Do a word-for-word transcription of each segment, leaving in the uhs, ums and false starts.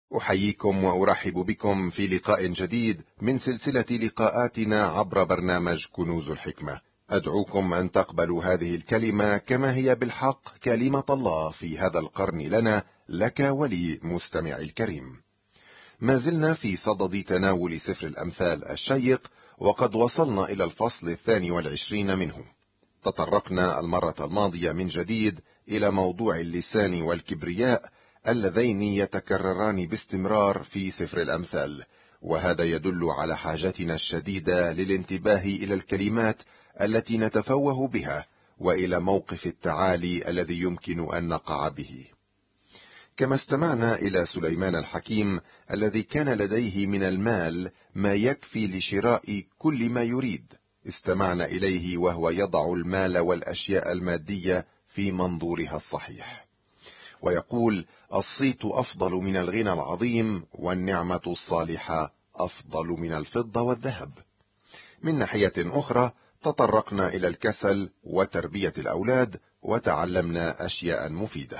أحييكم وأرحب بكم في لقاء جديد من سلسلة لقاءاتنا عبر برنامج كنوز الحكمة. أدعوكم أن تقبلوا هذه الكلمة كما هي بالحق كلمة الله في هذا القرن لنا، لك ولي مستمع الكريم. ما زلنا في صدد تناول سفر الأمثال الشيق، وقد وصلنا إلى الفصل الثاني والعشرين منه. تطرقنا المرة الماضية من جديد إلى موضوع اللسان والكبرياء اللذين يتكرران باستمرار في سفر الأمثال، وهذا يدل على حاجتنا الشديدة للانتباه إلى الكلمات التي نتفوه بها، وإلى موقف التعالي الذي يمكن أن نقع به. كما استمعنا إلى سليمان الحكيم الذي كان لديه من المال ما يكفي لشراء كل ما يريد، استمعنا إليه وهو يضع المال والأشياء المادية في منظورها الصحيح، ويقول: الصيت أفضل من الغنى العظيم، والنعمة الصالحة أفضل من الفضة والذهب. من ناحية أخرى تطرقنا إلى الكسل وتربية الأولاد، وتعلمنا أشياء مفيدة.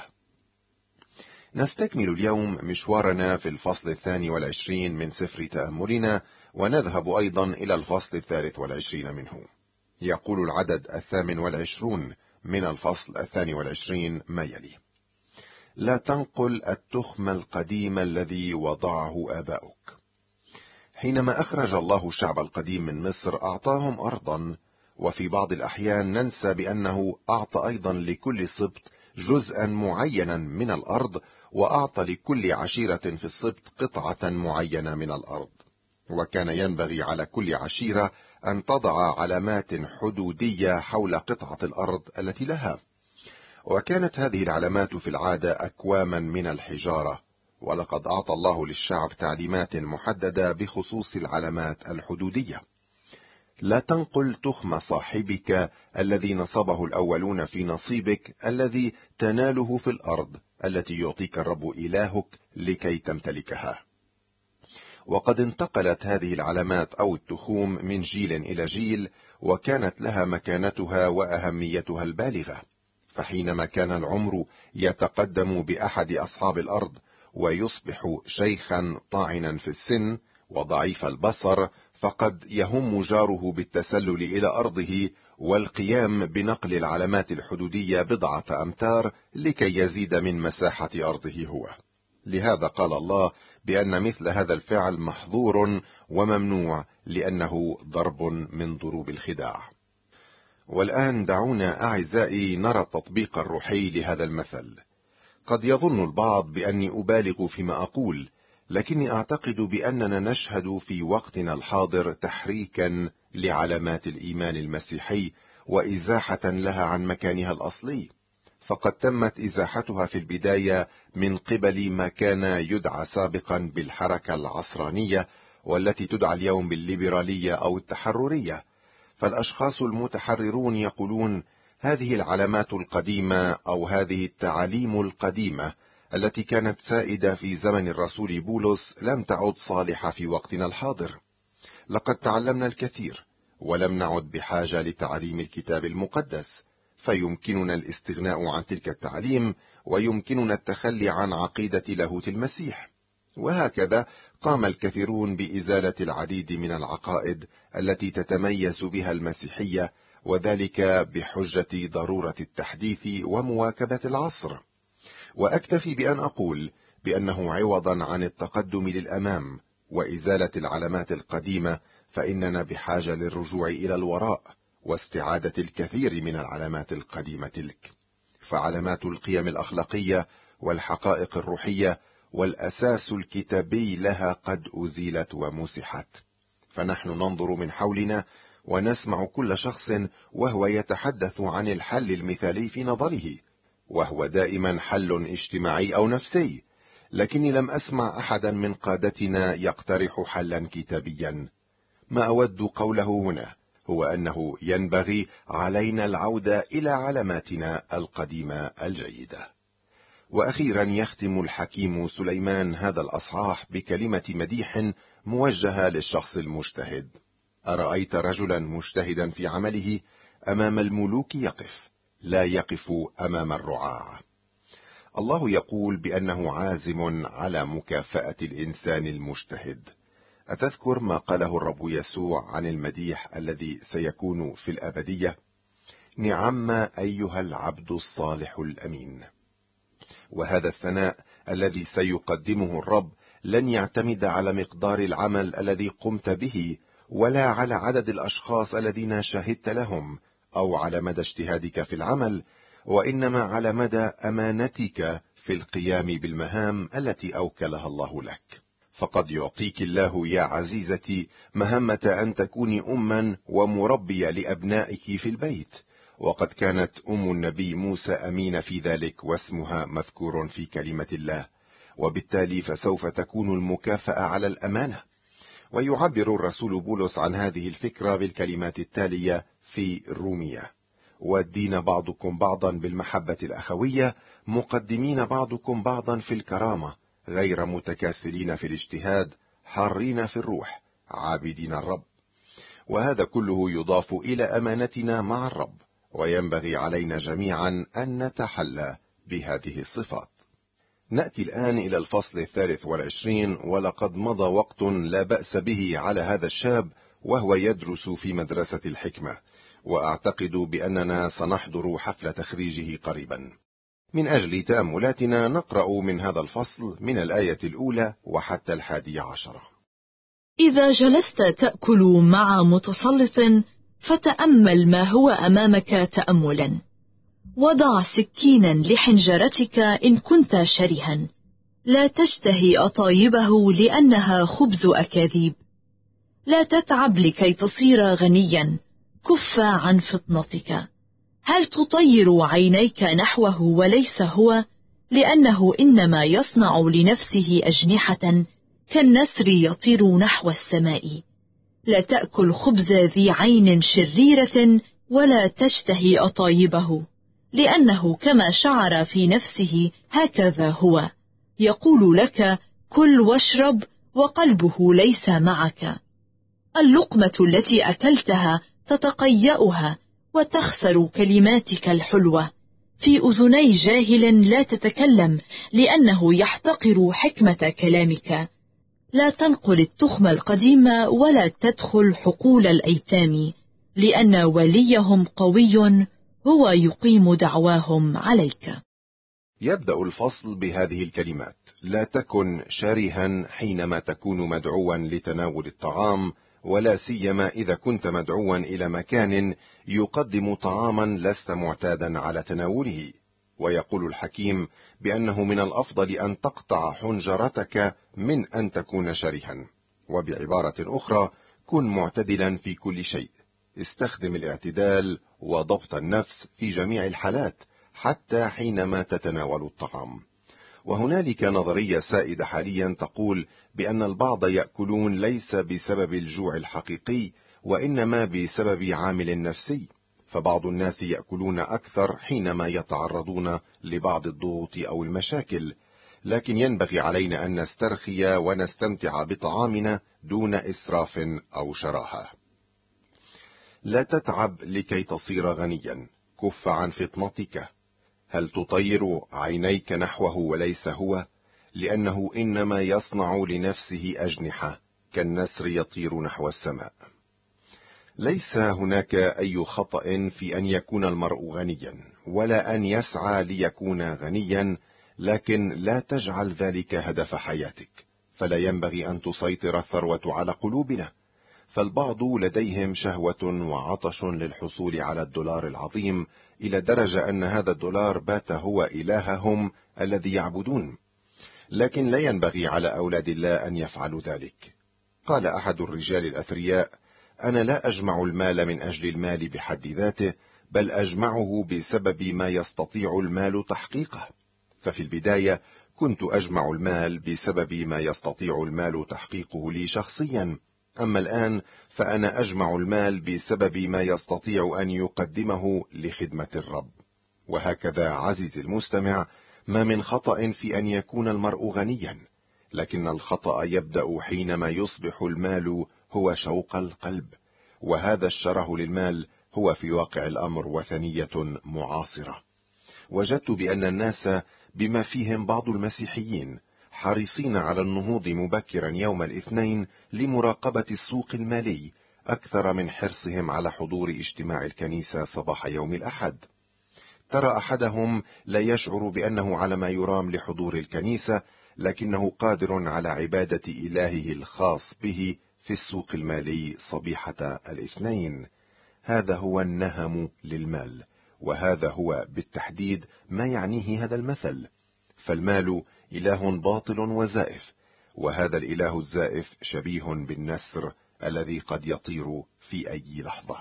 نستكمل اليوم مشوارنا في الفصل الثاني والعشرين من سفر تأملنا، ونذهب أيضا إلى الفصل الثالث والعشرين منه. يقول العدد الثامن والعشرون من الفصل الثاني والعشرين ما يلي: لا تنقل التخم القديم الذي وضعه آباؤك. حينما أخرج الله الشعب القديم من مصر أعطاهم أرضا، وفي بعض الأحيان ننسى بأنه أعطى أيضا لكل سبط جزءا معينا من الأرض، وأعطى لكل عشيرة في السبط قطعة معينة من الأرض، وكان ينبغي على كل عشيرة أن تضع علامات حدودية حول قطعة الأرض التي لها، وكانت هذه العلامات في العادة أكواما من الحجارة، ولقد أعطى الله للشعب تعليمات محددة بخصوص العلامات الحدودية. لا تنقل تخم صاحبك الذي نصبه الأولون في نصيبك الذي تناله في الأرض التي يعطيك الرب إلهك لكي تمتلكها. وقد انتقلت هذه العلامات أو التخوم من جيل إلى جيل، وكانت لها مكانتها وأهميتها البالغة. فحينما كان العمر يتقدم بأحد أصحاب الأرض ويصبح شيخا طاعنا في السن وضعيف البصر، فقد يهم جاره بالتسلل إلى أرضه والقيام بنقل العلامات الحدودية بضعة أمتار لكي يزيد من مساحة أرضه هو. لهذا قال الله بأن مثل هذا الفعل محظور وممنوع، لأنه ضرب من ضروب الخداع. والآن دعونا أعزائي نرى التطبيق الروحي لهذا المثل. قد يظن البعض بأني أبالغ فيما أقول، لكني أعتقد بأننا نشهد في وقتنا الحاضر تحريكا لعلامات الإيمان المسيحي وإزاحة لها عن مكانها الأصلي. فقد تمت إزاحتها في البداية من قبل ما كان يدعى سابقا بالحركة العصرانية، والتي تدعى اليوم بالليبرالية أو التحررية. فالأشخاص المتحررون يقولون: هذه العلامات القديمة أو هذه التعاليم القديمة التي كانت سائدة في زمن الرسول بولس لم تعد صالحة في وقتنا الحاضر. لقد تعلمنا الكثير ولم نعد بحاجة لتعليم الكتاب المقدس، فيمكننا الاستغناء عن تلك التعليم، ويمكننا التخلي عن عقيدة لاهوت المسيح. وهكذا قام الكثيرون بإزالة العديد من العقائد التي تتميز بها المسيحية، وذلك بحجة ضرورة التحديث ومواكبة العصر. وأكتفي بأن أقول بأنه عوضا عن التقدم للأمام وإزالة العلامات القديمة، فإننا بحاجة للرجوع إلى الوراء واستعادة الكثير من العلامات القديمة تلك. فعلامات القيم الأخلاقية والحقائق الروحية والأساس الكتابي لها قد أزيلت ومسحت. فنحن ننظر من حولنا ونسمع كل شخص وهو يتحدث عن الحل المثالي في نظره، وهو دائما حل اجتماعي أو نفسي، لكني لم أسمع أحدا من قادتنا يقترح حلا كتابيا. ما أود قوله هنا هو أنه ينبغي علينا العودة إلى علاماتنا القديمة الجيدة. وأخيرا يختم الحكيم سليمان هذا الأصحاح بكلمة مديح موجهة للشخص المجتهد: أرأيت رجلا مجتهدا في عمله أمام الملوك يقف، لا يقف أمام الرعاع. الله يقول بأنه عازم على مكافأة الإنسان المجتهد. أتذكر ما قاله الرب يسوع عن المديح الذي سيكون في الأبدية؟ نعم أيها العبد الصالح الأمين. وهذا الثناء الذي سيقدمه الرب لن يعتمد على مقدار العمل الذي قمت به، ولا على عدد الأشخاص الذين شهدت لهم، أو على مدى اجتهادك في العمل، وإنما على مدى أمانتك في القيام بالمهام التي أوكلها الله لك. فقد يعطيك الله يا عزيزتي مهمة أن تكوني أما ومربية لأبنائك في البيت، وقد كانت أم النبي موسى أمينة في ذلك، واسمها مذكور في كلمة الله، وبالتالي فسوف تكون المكافأة على الأمانة. ويعبر الرسول بولس عن هذه الفكرة بالكلمات التالية في الرومية: ودين بعضكم بعضا بالمحبة الأخوية، مقدمين بعضكم بعضا في الكرامة، غير متكاسلين في الاجتهاد، حارين في الروح، عابدين الرب. وهذا كله يضاف إلى أمانتنا مع الرب، وينبغي علينا جميعا أن نتحلى بهذه الصفات. نأتي الآن إلى الفصل الثالث والعشرين، ولقد مضى وقت لا بأس به على هذا الشاب وهو يدرس في مدرسة الحكمة، وأعتقد بأننا سنحضر حفل تخريجه قريبا. من أجل تأملاتنا نقرأ من هذا الفصل من الآية الأولى وحتى الحادية عشرة. إذا جلست تأكل مع متسلط فتأمل ما هو أمامك تأملا، وضع سكينا لحنجرتك إن كنت شرها، لا تشتهي أطايبه لأنها خبز أكاذيب. لا تتعب لكي تصير غنيا، كف عن فطنتك. هل تطير عينيك نحوه وليس هو؟ لأنه إنما يصنع لنفسه أجنحة كالنسر يطير نحو السماء. لا تأكل خبز ذي عين شريرة ولا تشتهي أطايبه، لأنه كما شعر في نفسه هكذا هو، يقول لك كل واشرب وقلبه ليس معك. اللقمة التي أكلتها تتقيأها وتخسر كلماتك الحلوة. في أذني جاهل لا تتكلم، لأنه يحتقر حكمة كلامك. لا تنقل التخم القديم ولا تدخل حقول الأيتام، لأن وليهم قوي هو يقيم دعواهم عليك. يبدأ الفصل بهذه الكلمات: لا تكن شرها حينما تكون مدعوا لتناول الطعام، ولا سيما إذا كنت مدعوا إلى مكان يقدم طعاما لست معتادا على تناوله. ويقول الحكيم بأنه من الأفضل أن تقطع حنجرتك من أن تكون شرها. وبعبارة أخرى، كن معتدلا في كل شيء. استخدم الاعتدال وضبط النفس في جميع الحالات، حتى حينما تتناول الطعام. وهنالك نظرية سائدة حاليا تقول بأن البعض يأكلون ليس بسبب الجوع الحقيقي، وإنما بسبب عامل نفسي. فبعض الناس يأكلون أكثر حينما يتعرضون لبعض الضغوط أو المشاكل، لكن ينبغي علينا أن نسترخي ونستمتع بطعامنا دون إسراف أو شراهة. لا تتعب لكي تصير غنيا، كف عن فطنتك. هل تطير عينيك نحوه وليس هو؟ لأنه إنما يصنع لنفسه أجنحة كالنسر يطير نحو السماء. ليس هناك أي خطأ في أن يكون المرء غنيا، ولا أن يسعى ليكون غنيا، لكن لا تجعل ذلك هدف حياتك. فلا ينبغي أن تسيطر الثروة على قلوبنا، فالبعض لديهم شهوة وعطش للحصول على الدولار العظيم، إلى درجة أن هذا الدولار بات هو إلههم الذي يعبدون. لكن لا ينبغي على أولاد الله أن يفعلوا ذلك. قال أحد الرجال الأثرياء: أنا لا أجمع المال من أجل المال بحد ذاته، بل أجمعه بسبب ما يستطيع المال تحقيقه. ففي البداية كنت أجمع المال بسبب ما يستطيع المال تحقيقه لي شخصيا، أما الآن فأنا أجمع المال بسبب ما يستطيع أن يقدمه لخدمة الرب. وهكذا عزيزي المستمع، ما من خطأ في أن يكون المرء غنيا، لكن الخطأ يبدأ حينما يصبح المال هو شوق القلب، وهذا الشره للمال هو في واقع الأمر وثنية معاصرة. وجدت بأن الناس بما فيهم بعض المسيحيين حريصين على النهوض مبكرا يوم الاثنين لمراقبة السوق المالي أكثر من حرصهم على حضور اجتماع الكنيسة صباح يوم الأحد. ترى أحدهم لا يشعر بأنه على ما يرام لحضور الكنيسة، لكنه قادر على عبادة إلهه الخاص به في السوق المالي صبيحة الاثنين. هذا هو النهم للمال، وهذا هو بالتحديد ما يعنيه هذا المثل. فالمال إله باطل وزائف، وهذا الإله الزائف شبيه بالنسر الذي قد يطير في أي لحظة.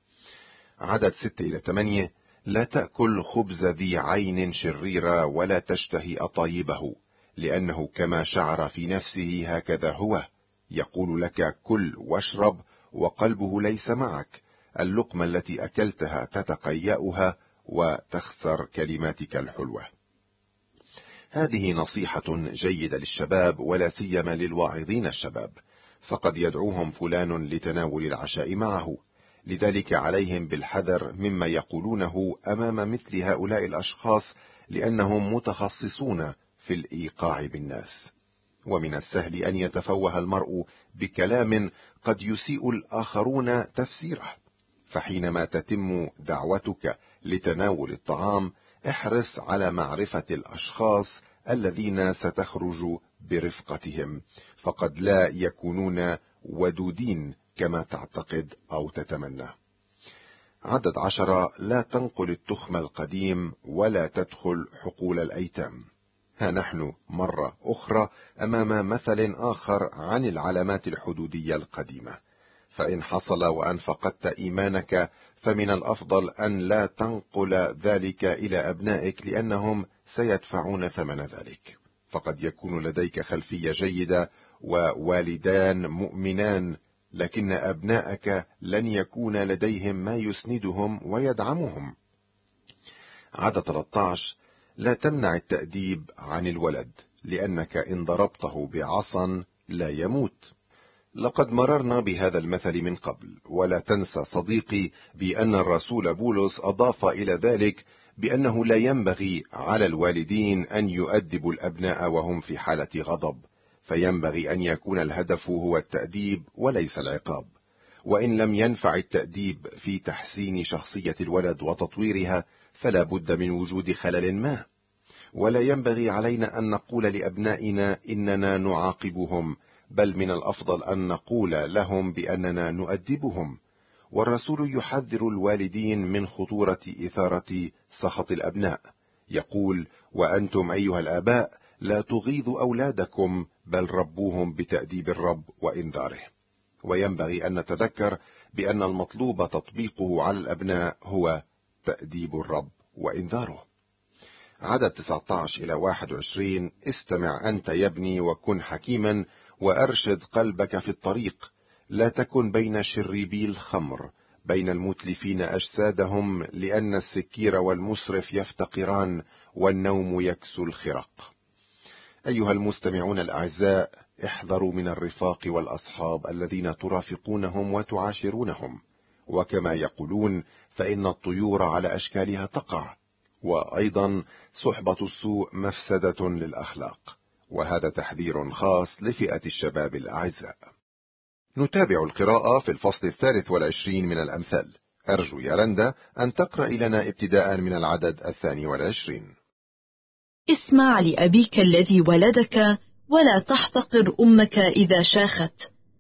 عدد ستة إلى ثمانية: لا تأكل خبز ذي عين شريرة ولا تشتهي أطايبه، لأنه كما شعر في نفسه هكذا هو. يقول لك كل واشرب وقلبه ليس معك. اللقمة التي أكلتها تتقيأها وتخسر كلماتك الحلوة. هذه نصيحة جيدة للشباب، ولا سيما للواعظين الشباب، فقد يدعوهم فلان لتناول العشاء معه. لذلك عليهم بالحذر مما يقولونه أمام مثل هؤلاء الأشخاص، لأنهم متخصصون في الإيقاع بالناس. ومن السهل أن يتفوه المرء بكلام قد يسيء الآخرون تفسيره. فحينما تتم دعوتك لتناول الطعام، احرص على معرفة الأشخاص الذين ستخرج برفقتهم، فقد لا يكونون ودودين كما تعتقد أو تتمنى. عدد عشرة: لا تنقل التخم القديم ولا تدخل حقول الأيتام. ها نحن مرة أخرى أمام مثل آخر عن العلامات الحدودية القديمة. فإن حصل وأن فقدت إيمانك، فمن الأفضل أن لا تنقل ذلك إلى أبنائك، لأنهم سيدفعون ثمن ذلك. فقد يكون لديك خلفية جيدة ووالدان مؤمنان، لكن أبنائك لن يكون لديهم ما يسندهم ويدعمهم. عدد ثلاثة عشر: لا تمنع التأديب عن الولد، لأنك إن ضربته بعصا لا يموت. لقد مررنا بهذا المثل من قبل، ولا تنسى صديقي بأن الرسول بولس أضاف إلى ذلك بأنه لا ينبغي على الوالدين أن يؤدبوا الأبناء وهم في حالة غضب، فينبغي أن يكون الهدف هو التأديب وليس العقاب. وإن لم ينفع التأديب في تحسين شخصية الولد وتطويرها، فلا بد من وجود خلل ما. ولا ينبغي علينا أن نقول لأبنائنا إننا نعاقبهم، بل من الأفضل أن نقول لهم بأننا نؤدبهم. والرسول يحذر الوالدين من خطورة إثارة سخط الأبناء. يقول: وأنتم أيها الآباء لا تغيظوا أولادكم، بل ربوهم بتأديب الرب وإنذاره. وينبغي أن نتذكر بأن المطلوب تطبيقه على الأبناء هو تأديب الرب وإنذاره. عدد تسعة عشر إلى واحد وعشرين: استمع أنت يا ابني وكن حكيما، وأرشد قلبك في الطريق. لا تكن بين شريبي الخمر، بين المتلفين أجسادهم، لأن السكير والمسرف يفتقران، والنوم يكسو الخرق. أيها المستمعون الأعزاء، احذروا من الرفاق والأصحاب الذين ترافقونهم وتعاشرونهم. وكما يقولون: فإن الطيور على أشكالها تقع. وأيضا صحبة السوء مفسدة للأخلاق. وهذا تحذير خاص لفئة الشباب الأعزاء. نتابع القراءة في الفصل الثالث والعشرين من الأمثال. أرجو يا رندا أن تقرأ لنا ابتداء من العدد الثاني والعشرين. اسمع لأبيك الذي ولدك، ولا تحتقر أمك إذا شاخت.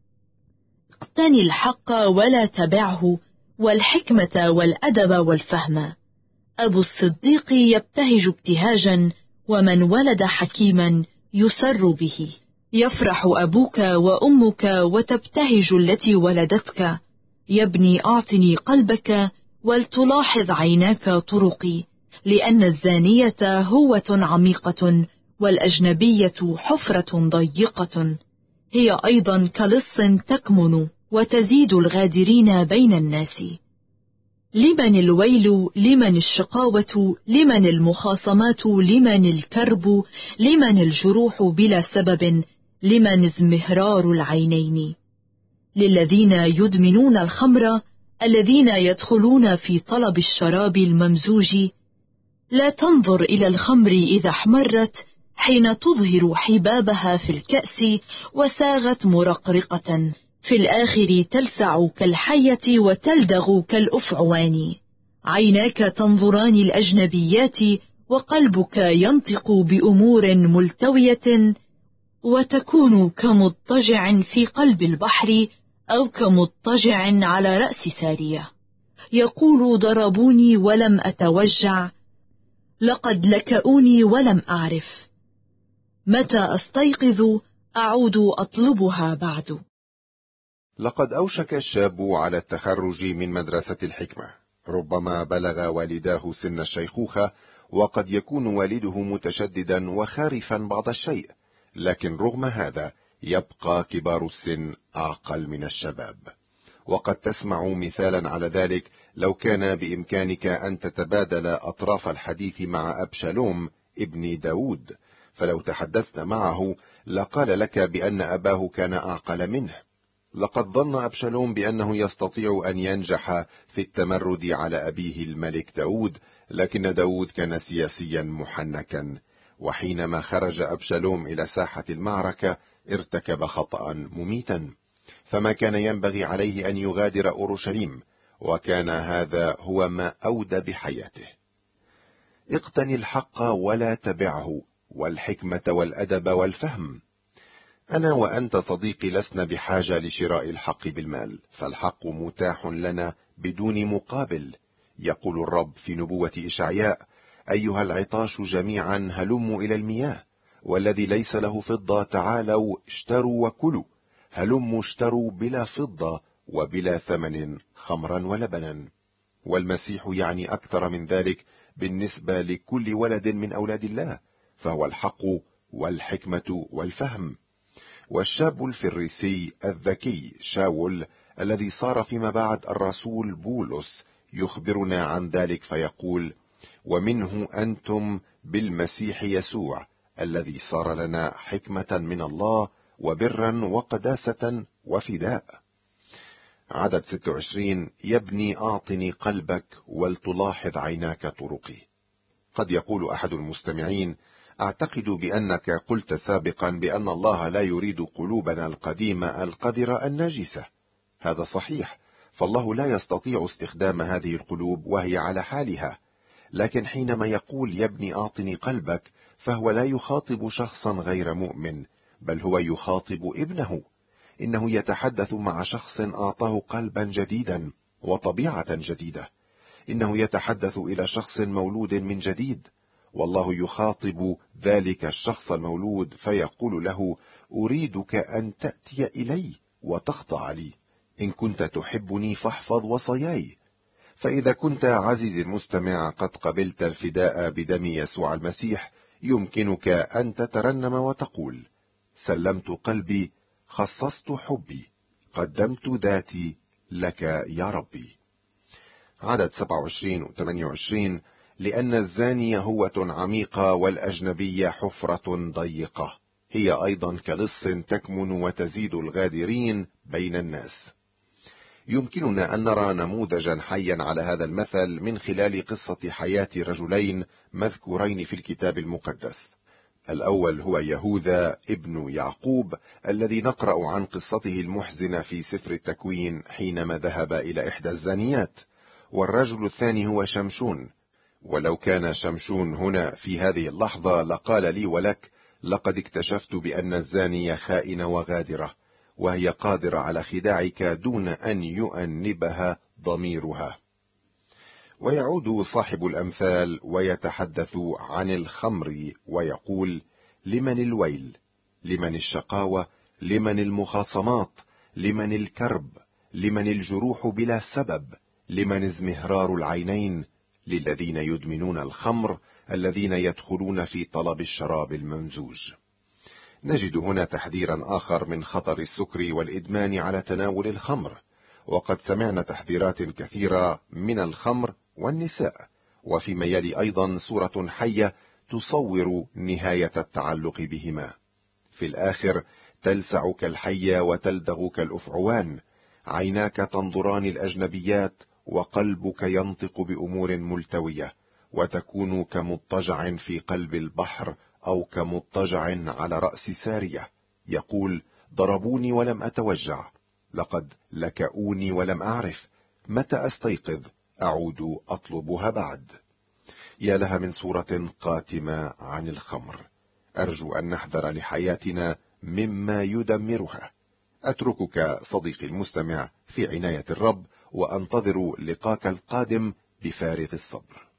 اقتني الحق ولا تبعه، والحكمة والأدب والفهم. أبو الصديق يبتهج ابتهاجا، ومن ولد حكيما يسر به. يفرح أبوك وأمك وتبتهج التي ولدتك. يا ابني أعطني قلبك، ولتلاحظ عيناك طرقي، لأن الزانية هوة عميقة، والأجنبية حفرة ضيقة. هي أيضا كلص تكمن، وتزيد الغادرين بين الناس. لمن الويل، لمن الشقاوة، لمن المخاصمات، لمن الكرب، لمن الجروح بلا سبب، لمن ازمهرار العينين. للذين يدمنون الخمر، الذين يدخلون في طلب الشراب الممزوج. لا تنظر إلى الخمر إذا احمرت حين تظهر حبابها في الكأس وساغت مرقرقة، في الآخر تلسع كالحية وتلدغ كالأفعوان. عيناك تنظران الأجنبيات وقلبك ينطق بأمور ملتوية، وتكون كمضطجع في قلب البحر أو كمضطجع على رأس سارية. يقول ضربوني ولم أتوجع، لقد لكؤوني ولم أعرف، متى أستيقظ أعود أطلبها بعد. لقد أوشك الشاب على التخرج من مدرسة الحكمة، ربما بلغ والداه سن الشيخوخة، وقد يكون والده متشددا وخارفا بعض الشيء، لكن رغم هذا يبقى كبار السن أعقل من الشباب. وقد تسمع مثالا على ذلك لو كان بإمكانك أن تتبادل أطراف الحديث مع أبشالوم ابن داود، فلو تحدثت معه لقال لك بأن أباه كان أعقل منه. لقد ظن أبشالوم بأنه يستطيع أن ينجح في التمرد على أبيه الملك داود، لكن داود كان سياسيا محنكا، وحينما خرج أبشالوم إلى ساحة المعركة ارتكب خطأ مميتا، فما كان ينبغي عليه أن يغادر أورشليم، وكان هذا هو ما أودى بحياته. اقتني الحق ولا تبعه، والحكمة والأدب والفهم. أنا وأنت صديقي لسنا بحاجة لشراء الحق بالمال، فالحق متاح لنا بدون مقابل. يقول الرب في نبوة إشعياء: أيها العطاش جميعا هلموا إلى المياه، والذي ليس له فضة تعالوا اشتروا وكلوا، هلموا اشتروا بلا فضة وبلا ثمن خمرا ولبنا. والمسيح يعني أكثر من ذلك بالنسبة لكل ولد من أولاد الله، فهو الحق والحكمة والفهم. والشاب الفريسي الذكي شاول الذي صار فيما بعد الرسول بولس يخبرنا عن ذلك فيقول: ومنه أنتم بالمسيح يسوع الذي صار لنا حكمة من الله وبرا وقداسة وفداء. عدد ستة وعشرين: يبني أعطني قلبك ولتلاحظ عيناك طرقي. قد يقول أحد المستمعين: أعتقد بأنك قلت سابقا بأن الله لا يريد قلوبنا القديمة القذرة الناجسة. هذا صحيح، فالله لا يستطيع استخدام هذه القلوب وهي على حالها، لكن حينما يقول يبني أعطني قلبك فهو لا يخاطب شخصا غير مؤمن، بل هو يخاطب ابنه. إنه يتحدث مع شخص أعطاه قلبا جديدا وطبيعة جديدة. إنه يتحدث إلى شخص مولود من جديد، والله يخاطب ذلك الشخص المولود فيقول له: أريدك أن تأتي إلي وتخضع لي، إن كنت تحبني فاحفظ وصاياي. فإذا كنت عزيزي المستمع قد قبلت الفداء بدم يسوع المسيح، يمكنك أن تترنم وتقول: سلمت قلبي، خصصت حبي، قدمت ذاتي لك يا ربي. عدد سبعة وعشرين و ثمانية وعشرين: لأن الزانية هوة عميقة والأجنبية حفرة ضيقة، هي أيضا كلص تكمن وتزيد الغادرين بين الناس. يمكننا أن نرى نموذجا حيا على هذا المثل من خلال قصة حياة رجلين مذكورين في الكتاب المقدس. الأول هو يهوذا ابن يعقوب الذي نقرأ عن قصته المحزنة في سفر التكوين حينما ذهب إلى إحدى الزانيات. والرجل الثاني هو شمشون، ولو كان شمشون هنا في هذه اللحظة لقال لي ولك: لقد اكتشفت بأن الزانية خائنة وغادرة، وهي قادرة على خداعك دون أن يؤنبها ضميرها. ويعود صاحب الأمثال ويتحدث عن الخمر ويقول: لمن الويل، لمن الشقاوة، لمن المخاصمات، لمن الكرب، لمن الجروح بلا سبب، لمن ازمهرار العينين، للذين يدمنون الخمر، الذين يدخلون في طلب الشراب الممزوج. نجد هنا تحذيرا آخر من خطر السكر والإدمان على تناول الخمر، وقد سمعنا تحذيرات كثيرة من الخمر والنساء، وفيما يلي أيضا صورة حية تصور نهاية التعلق بهما. في الآخر تلسع كالحية وتلدغ كالأفعوان، عيناك تنظران الأجنبيات وقلبك ينطق بأمور ملتوية، وتكون كمضطجع في قلب البحر أو كمضطجع على رأس سارية، يقول: ضربوني ولم أتوجع، لقد لكؤوني ولم أعرف، متى أستيقظ أعود أطلبها بعد. يا لها من صورة قاتمة عن الخمر. أرجو أن نحذر لحياتنا مما يدمرها. أتركك صديقي المستمع في عناية الرب، وأنتظر لقاك القادم بفارغ الصبر.